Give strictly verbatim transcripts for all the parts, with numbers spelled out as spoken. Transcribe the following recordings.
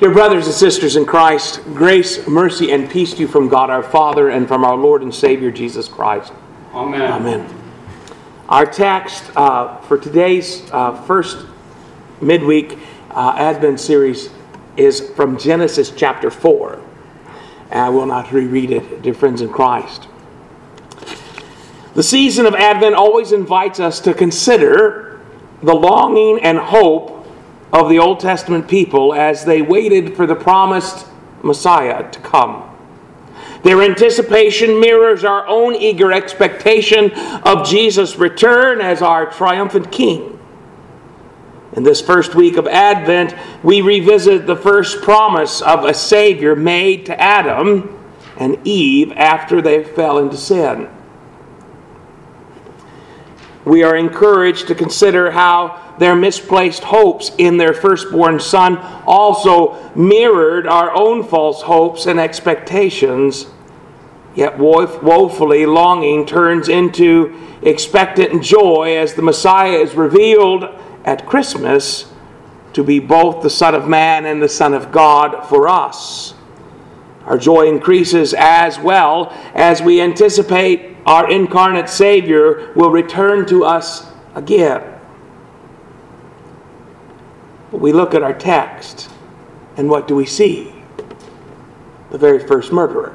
Dear brothers and sisters in Christ, grace, mercy, and peace to you from God our Father and from our Lord and Savior Jesus Christ. Amen. Amen. Our text uh, for today's uh, first midweek uh, Advent series is from Genesis chapter four. And I will not reread it, dear friends in Christ. The season of Advent always invites us to consider the longing and hope of the Old Testament people as they waited for the promised Messiah to come. Their anticipation mirrors our own eager expectation of Jesus' return as our triumphant King. In this first week of Advent, we revisit the first promise of a Savior made to Adam and Eve after they fell into sin. We are encouraged to consider how their misplaced hopes in their firstborn son also mirrored our own false hopes and expectations. Yet woefully longing turns into expectant joy as the Messiah is revealed at Christmas to be both the Son of Man and the Son of God for us. Our joy increases as well as we anticipate our incarnate Savior will return to us again. We look at our text, and what do we see? The very first murderer.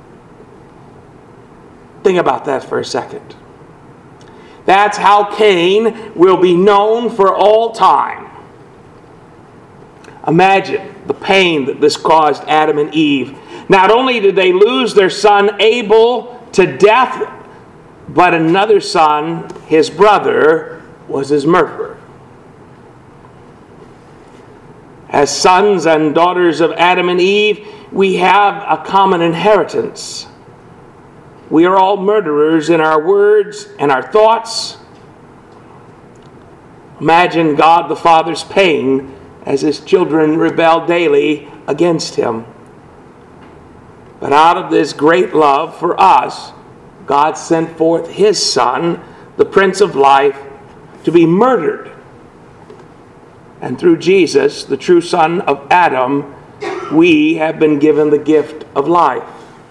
Think about that for a second. That's how Cain will be known for all time. Imagine the pain that this caused Adam and Eve. Not only did they lose their son Abel to death, but another son, his brother, was his murderer. As sons and daughters of Adam and Eve, we have a common inheritance. We are all murderers in our words and our thoughts. Imagine God the Father's pain as his children rebel daily against him. But out of this great love for us, God sent forth his Son, the Prince of Life, to be murdered. And through Jesus, the true son of Adam, we have been given the gift of life.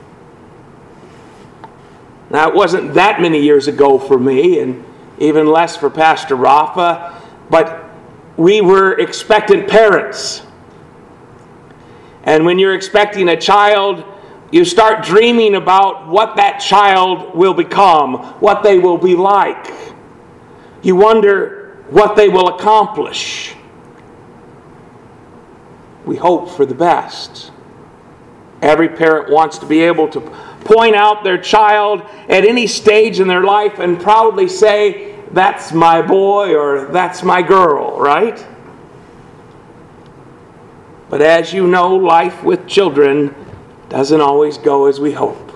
Now, it wasn't that many years ago for me, and even less for Pastor Rafa, but we were expectant parents. And when you're expecting a child, you start dreaming about what that child will become, what they will be like. You wonder what they will accomplish. We hope for the best. Every parent wants to be able to point out their child at any stage in their life and proudly say, "That's my boy," or "That's my girl," right? But as you know, life with children doesn't always go as we hope.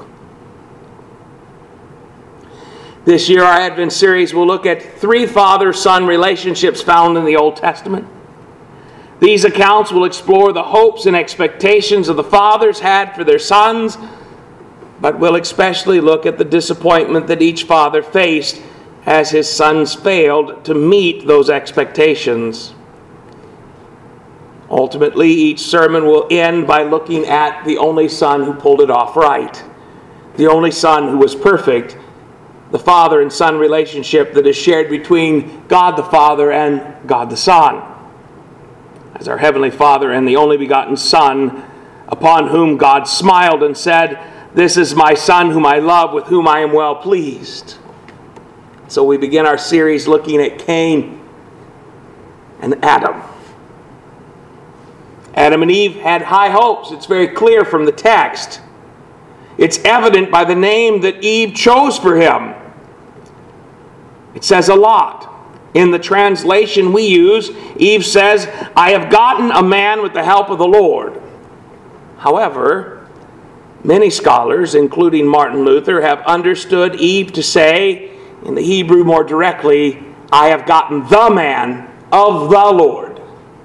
This year, our Advent series will look at three father-son relationships found in the Old Testament. These accounts will explore the hopes and expectations of the fathers had for their sons, but will especially look at the disappointment that each father faced as his sons failed to meet those expectations. Ultimately, each sermon will end by looking at the only son who pulled it off right, the only son who was perfect, the father and son relationship that is shared between God the Father and God the Son. As our Heavenly Father and the only begotten Son, upon whom God smiled and said, "This is my Son whom I love, with whom I am well pleased." So we begin our series looking at Cain and Adam. Adam and Eve had high hopes. It's very clear from the text. It's evident by the name that Eve chose for him. It says a lot. In the translation we use, Eve says, "I have gotten a man with the help of the Lord." However, many scholars, including Martin Luther, have understood Eve to say, in the Hebrew more directly, "I have gotten the man of the Lord."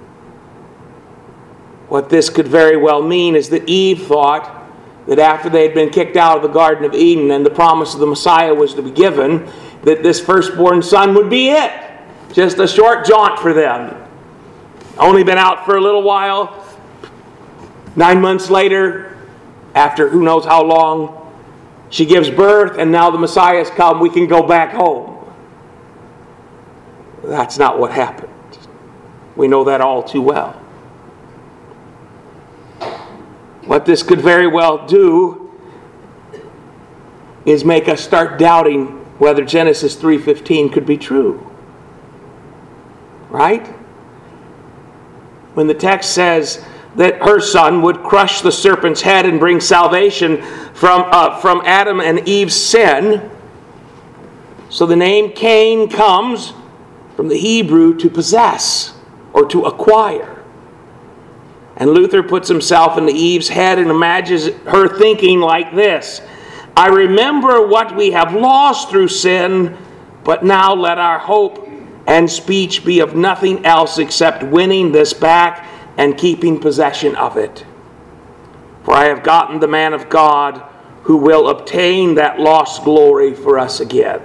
What this could very well mean is that Eve thought that after they had been kicked out of the Garden of Eden and the promise of the Messiah was to be given, that this firstborn son would be it. Just a short jaunt for them. Only been out for a little while, Nine months later, after who knows how long, she gives birth, and now the Messiah has come. We can go back home. That's not what happened. We know that all too well. What this could very well do is make us start doubting whether Genesis three fifteen could be true. Right? When the text says that her son would crush the serpent's head and bring salvation from, uh, from Adam and Eve's sin. So the name Cain comes from the Hebrew to possess or to acquire. And Luther puts himself into Eve's head and imagines her thinking like this: I remember what we have lost through sin, but now let our hope and speech be of nothing else except winning this back and keeping possession of it. For I have gotten the man of God who will obtain that lost glory for us again.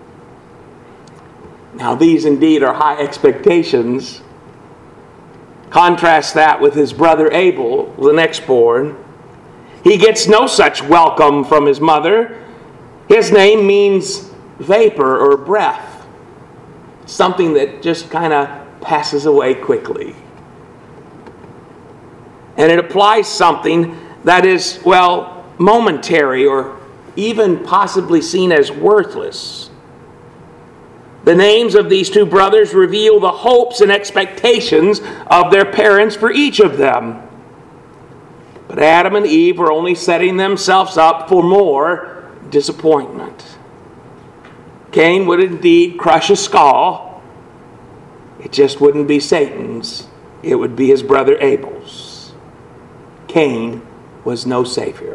Now these indeed are high expectations. Contrast that with his brother Abel, the next born. He gets no such welcome from his mother. His name means vapor or breath, something that just kind of passes away quickly. And it applies something that is, well, momentary or even possibly seen as worthless. The names of these two brothers reveal the hopes and expectations of their parents for each of them. But Adam and Eve were only setting themselves up for more disappointment. Cain would indeed crush a skull. It just wouldn't be Satan's. It would be his brother Abel's. Cain was no savior.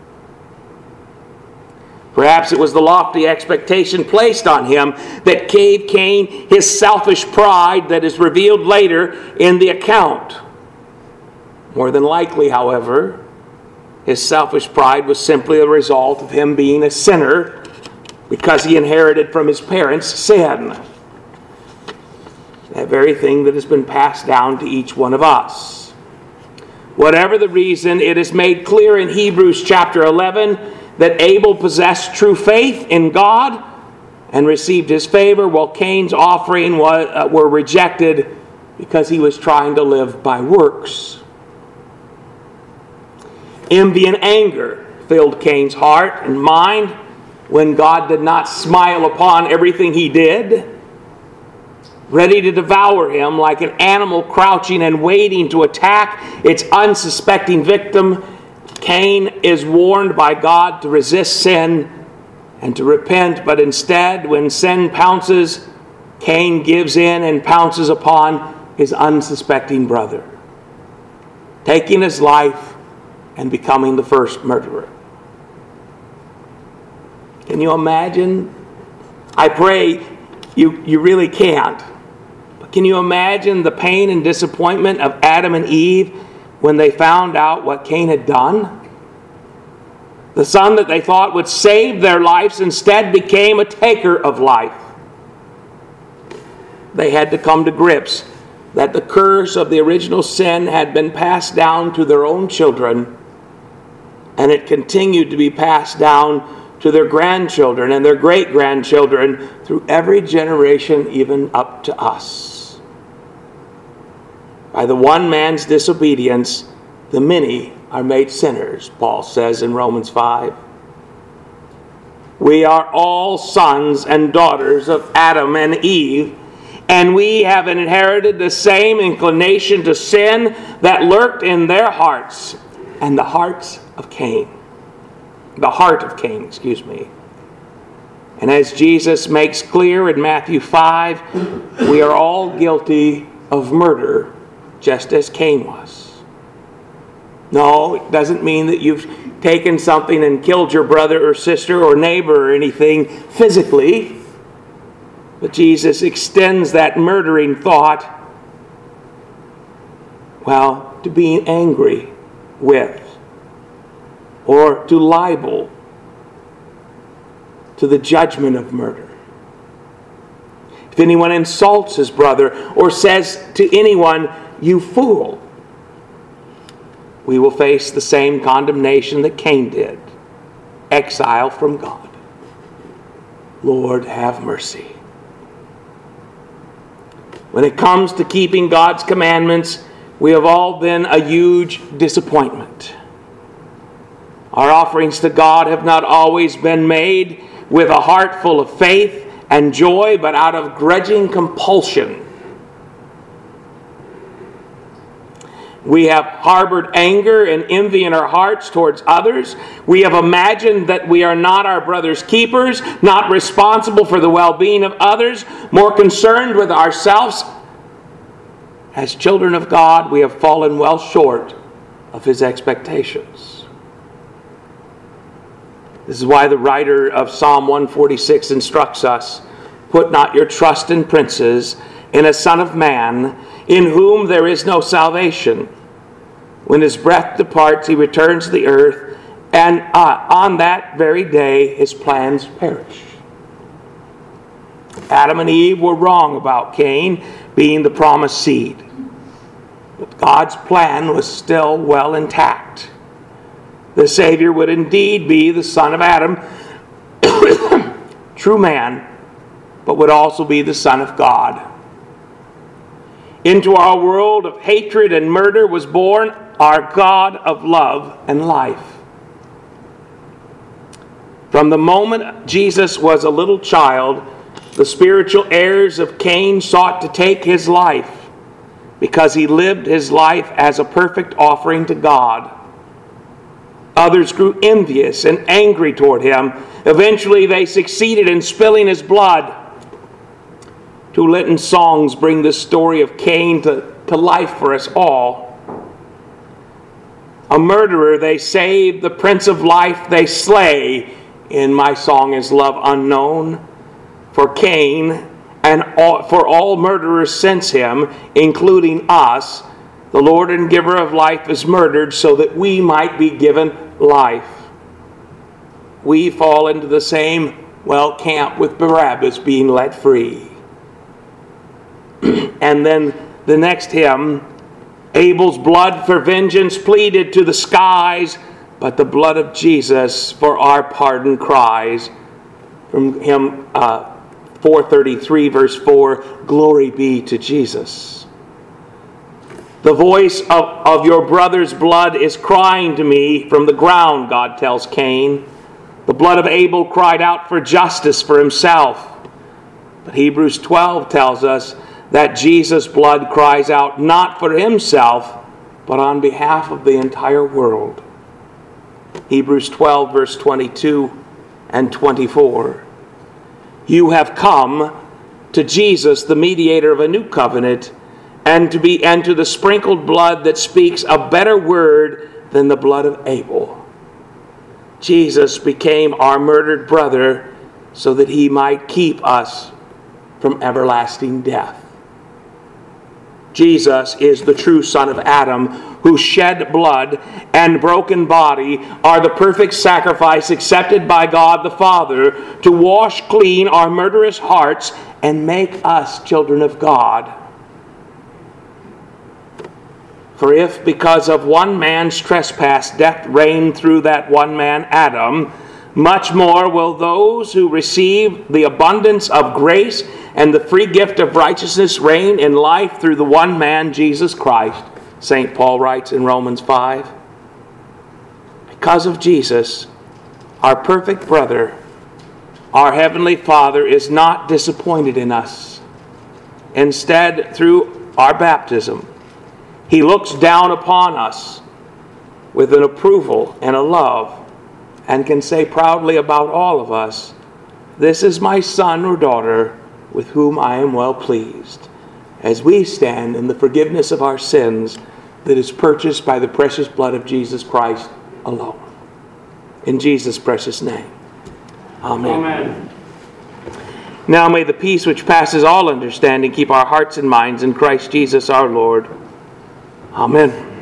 Perhaps it was the lofty expectation placed on him that gave Cain his selfish pride that is revealed later in the account. More than likely, however, his selfish pride was simply a result of him being a sinner because he inherited from his parents sin. That very thing that has been passed down to each one of us. Whatever the reason, it is made clear in Hebrews chapter eleven that Abel possessed true faith in God and received his favor, while Cain's offering was, uh, were rejected because he was trying to live by works. Envy and anger filled Cain's heart and mind when God did not smile upon everything he did, ready to devour him like an animal crouching and waiting to attack its unsuspecting victim. Cain is warned by God to resist sin and to repent, but instead, when sin pounces, Cain gives in and pounces upon his unsuspecting brother, taking his life and becoming the first murderer. Can you imagine? I pray you, you really can't. But can you imagine the pain and disappointment of Adam and Eve when they found out what Cain had done? The son that they thought would save their lives instead became a taker of life. They had to come to grips that the curse of the original sin had been passed down to their own children, and it continued to be passed down to their grandchildren and their great-grandchildren through every generation, even up to us. By the one man's disobedience, the many are made sinners, Paul says in Romans five. We are all sons and daughters of Adam and Eve, and we have inherited the same inclination to sin that lurked in their hearts and the hearts of Cain. The heart of Cain, excuse me. And as Jesus makes clear in Matthew five, we are all guilty of murder, just as Cain was. No, it doesn't mean that you've taken something and killed your brother or sister or neighbor or anything physically. But Jesus extends that murdering thought, well, to being angry with, or to libel, to the judgment of murder. If anyone insults his brother or says to anyone, "You fool," we will face the same condemnation that Cain did, exile from God. Lord, have mercy. When it comes to keeping God's commandments, we have all been a huge disappointment. Our offerings to God have not always been made with a heart full of faith and joy, but out of grudging compulsion. We have harbored anger and envy in our hearts towards others. We have imagined that we are not our brother's keepers, not responsible for the well-being of others, more concerned with ourselves. As children of God, we have fallen well short of His expectations. This is why the writer of Psalm one forty-six instructs us, "Put not your trust in princes, in a son of man, in whom there is no salvation. When his breath departs, he returns to the earth, and uh, on that very day his plans perish." Adam and Eve were wrong about Cain being the promised seed. But God's plan was still well intact. The Savior would indeed be the son of Adam, true man, but would also be the Son of God. Into our world of hatred and murder was born our God of love and life. From the moment Jesus was a little child, the spiritual heirs of Cain sought to take his life because he lived his life as a perfect offering to God. Others grew envious and angry toward him. Eventually, they succeeded in spilling his blood. Two Lenten songs bring the story of Cain to, to life for us all. A murderer they save, the Prince of Life they slay. In my song is love unknown. For Cain and all, for all murderers since him, including us, the Lord and giver of life is murdered so that we might be given life. We fall into the same, well, camp with Barabbas being let free. And then the next hymn, Abel's blood for vengeance pleaded to the skies, but the blood of Jesus for our pardon cries. From hymn uh, four thirty-three, verse four, glory be to Jesus. The voice of, of your brother's blood is crying to me from the ground, God tells Cain. The blood of Abel cried out for justice for himself. But Hebrews twelve tells us that Jesus' blood cries out not for himself, but on behalf of the entire world. Hebrews twelve, verse twenty-two and twenty-four. You have come to Jesus, the mediator of a new covenant, and to be and to the sprinkled blood that speaks a better word than the blood of Abel. Jesus became our murdered brother so that he might keep us from everlasting death. Jesus is the true son of Adam, whose shed blood and broken body are the perfect sacrifice accepted by God the Father to wash clean our murderous hearts and make us children of God. For if because of one man's trespass death reigned through that one man Adam, much more will those who receive the abundance of grace and the free gift of righteousness reign in life through the one man, Jesus Christ. Saint Paul writes in Romans five. Because of Jesus, our perfect brother, our Heavenly Father is not disappointed in us. Instead, through our baptism, He looks down upon us with an approval and a love and can say proudly about all of us, this is my son or daughter with whom I am well pleased, as we stand in the forgiveness of our sins that is purchased by the precious blood of Jesus Christ alone. In Jesus' precious name. Amen. Amen. Now may the peace which passes all understanding keep our hearts and minds in Christ Jesus our Lord. Amen.